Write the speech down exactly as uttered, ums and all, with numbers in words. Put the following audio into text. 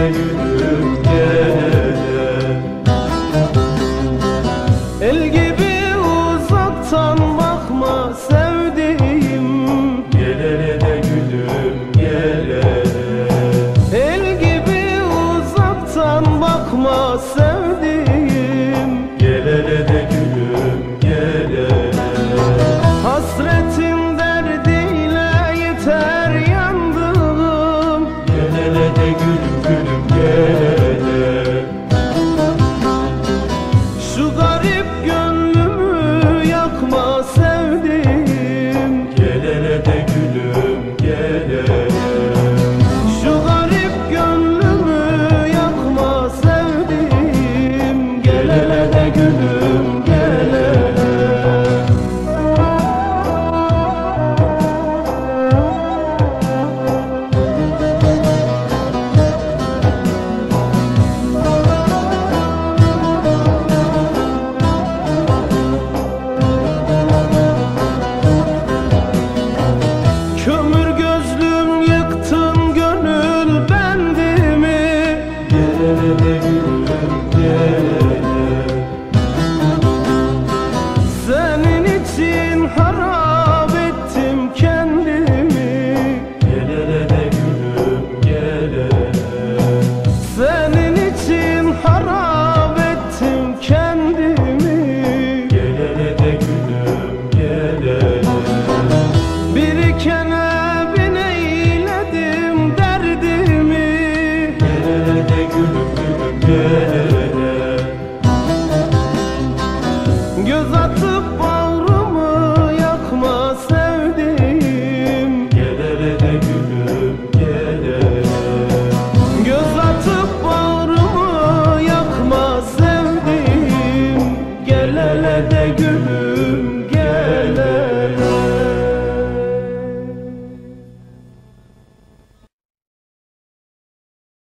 hele gülüm gel hele. El gibi uzaktan bakma sevdiğim, gel hele de gülüm gel hele. El gibi uzaktan bakma sevdiğim, gel hele de gülüm gel hele. Hasretin derdiyle yeter yandım, gel hele de gülüm gülüm gel hele. Şu garip gönlümü yakma sevdiğim, gel hele de gülüm gel hele. Şu garip gönlümü yakma sevdiğim, gel hele de gülüm gel hele. Kömür gözlüm yıktın gönül bendimi, gel hele de gülüm gel hele. Senin için harap ettim kendimi, gel hele de gülüm gel hele. Senin için harap ettim kendimi, gel hele de gülüm gel hele. Biriken evin eyledim derdimi, gel hele de gülüm gülüm gel hele. Göz atıp